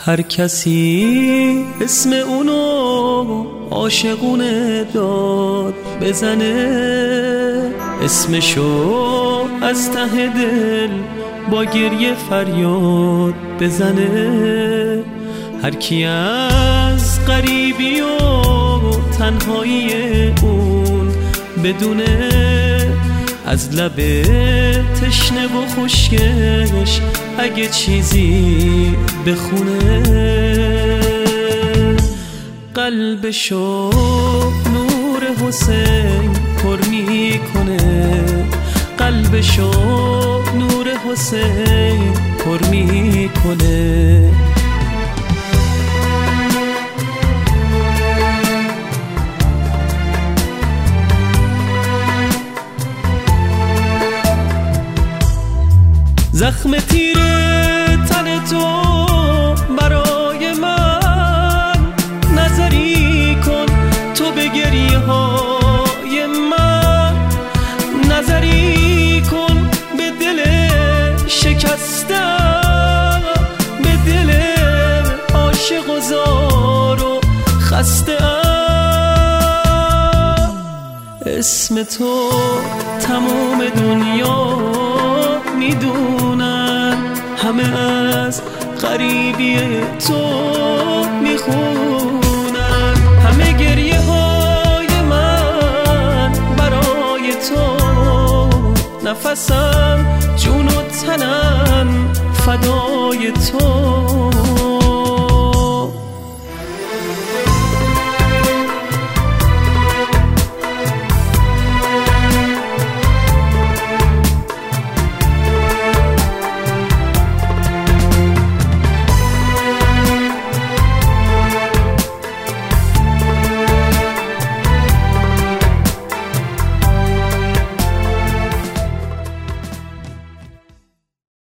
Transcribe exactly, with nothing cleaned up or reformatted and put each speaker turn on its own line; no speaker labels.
هر کسی اسم اونو عاشقونه داد بزنه، اسمشو از ته دل با گریه فریاد بزنه. هر کی از غریبی و تنهایی اون بدونه، از لب تشنه و خشکش اگه چیزی بخونه، قلبشو نور حسین پر میکنه، قلبشو نور حسین پر میکنه. زخم تیر تن تو برای من نظری کن، تو به گریه های من نظری کن، به دل شکستم، به دل عاشق و زار و خسته ام. اسم تو تمام دنیا میدونن، همه از غریبی تو میخونن، همه گریه های من برای تو، نفسم جون و تنم فدای تو.